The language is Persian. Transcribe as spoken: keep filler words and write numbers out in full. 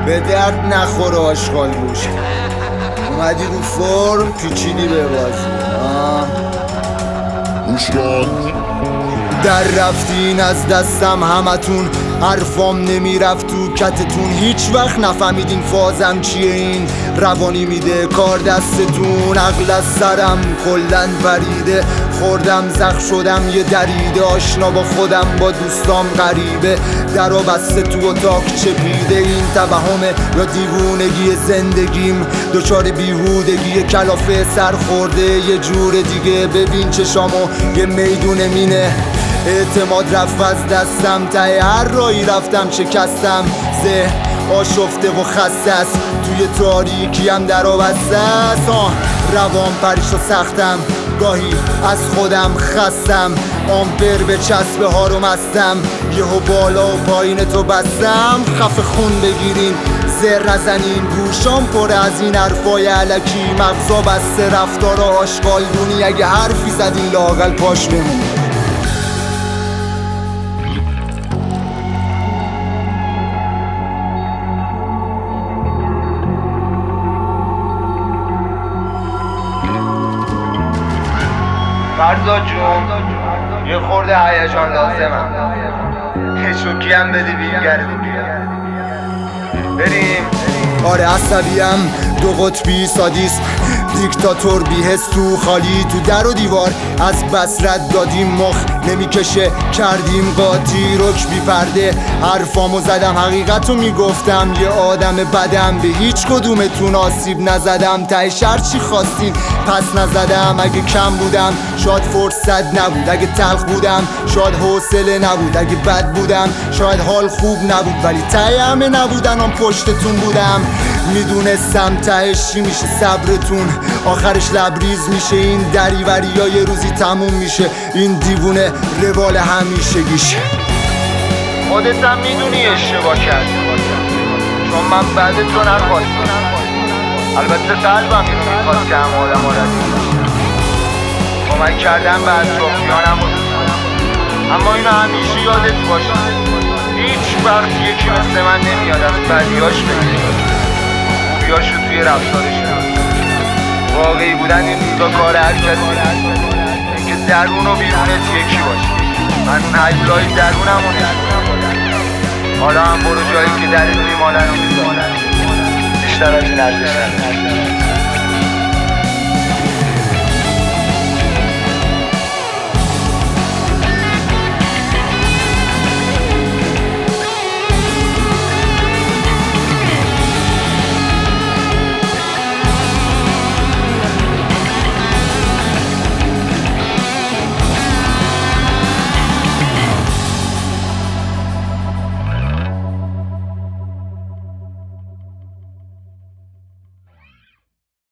به درد نخور آشغال گوش. اومدی رو فرم پیچیدی به بازی. در رفتین از دستم همتون، حرفام نمیرفت تو کتتون. هیچ وقت نفهمیدین فازم چیه، این روانی میده کار دستتون. عقل از سرم کلن وریده، خوردم زخ شدم یه دریده. آشنا با خودم با دوستام غریبه، در و بسته تو اتاق چپیده. این توهمه یا دیوونگی زندگیم، دچار بیهودگی کلافه سر خورده. یه جور دیگه ببین چشامو، یه میدون مینه. اعتماد رفت از دستم، ته هر رایی رفتم شکستم. ذهن آشفته و خسته است، توی تاریکی هم در و بسته است. روان پریش و سختم، گاهی از خودم خستم. آمپر به چسبه ها رو مستم، یهو بالا و پایین تو بستم. خفه خون بگیرین زر نزنین، گوشام پر از این حرفای علکی. مغزا بسته رفتار آشغال دونی، اگه حرفی زدین لااقل پاش بمون. فرزاد جون یه خورده هیجان لازمم، یه شوکی هم بده بیگردی بریم. آره عصبیم، دو قطبی سادیسم، دیکتاتور بی‌حس تو خالی. تو در و دیوار از بس رد دادیم، مخ نمیکشه کردیم قاطی. رک بی پرده حرفامو زدم، حقیقتو میگفتم. یه آدم بدم، به هیچ کدومتون آسیب نزدم. تهش هرچی خواستین پس نزدم. اگه کم بودم شاید فرصت نبود، اگه تلخ بودم شاید حوصله نبود، اگه بد بودم شاید حال خوب نبود. ولی ته همه نبودن، آن پشتتون بودم. میدونستم تهش چی میشه صبرتون، آخرش لبریز میشه. این دریوری ها یه روزی تموم میشه، این دیوونه روال همیشگیش. خودت هم میدونی اشتباه کردی، چون من بعد تو نخواستم. البته قلبم اینو میخواست که هم آدم ها رسید کمک کردن به اطرافیانم، اما اینو همیشه یادت باشه. هیچ وقت یکی مثل من نمیاد از بدیاش بگیری، خوبیاشو توی رفتارش نمید. واقعی بودن این روزا کار هر کسی، اینکه درون و بیرونت یکی باشه. من اون هجلای درونم رو نشونم، حالا هم برو جایی که در روی مالن رو بیشتر از این ارزش نداره.